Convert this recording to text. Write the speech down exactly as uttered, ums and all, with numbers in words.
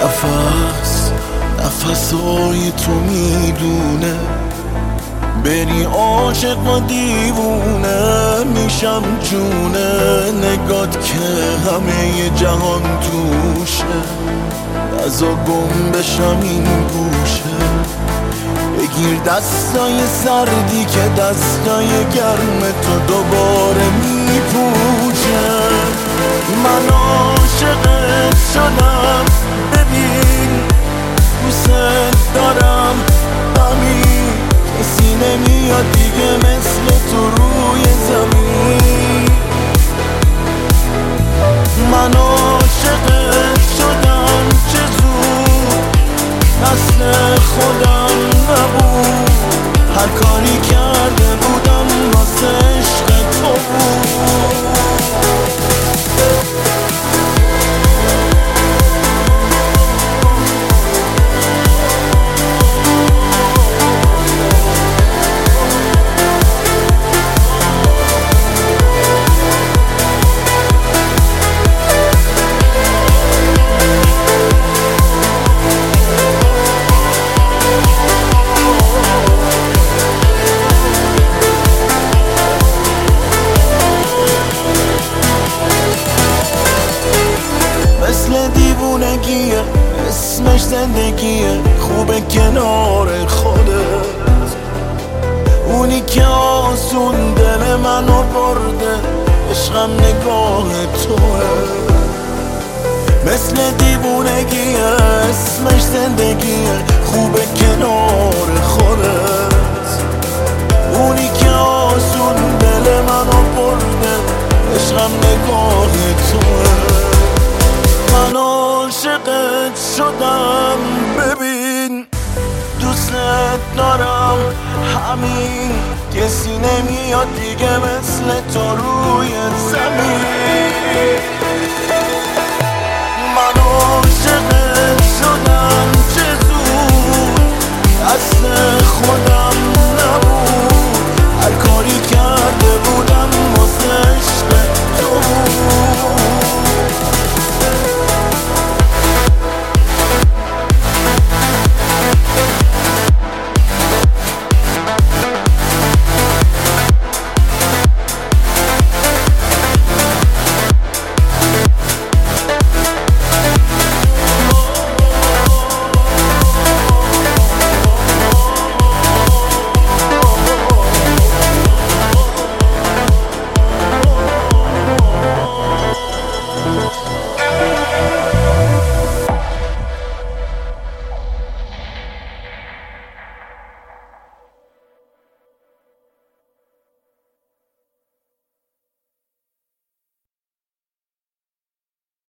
نفس نفسای تو میدونه بری عاشق و دیوونه میشم جونه نگات که همه جهان توشه ازا گم بشم این گوشه بگیر دستای سردی که دستای گرم تو دوباره میپوشه من عاشقت شدم ببین دوست دارم همین کسی نمیاد دیگه مثل تو روی زمین من عاشقت شدم چه زود مثل خودم نبود هر کاری کرده بودم واسه عشق تو بود دیوونگیه اسمش زندگیه خوبه کنار خودت اونی که آسون دل منو برده عشقم نگاه توه مثل دیوونگیه اسمش زندگیه خوبه کنار خودت اونی که آسون دل منو برده عشقم نگاه توه من عاشقت شدم ببین دوست دارم همین کسی نمیاد دیگه مثل تو روی زمین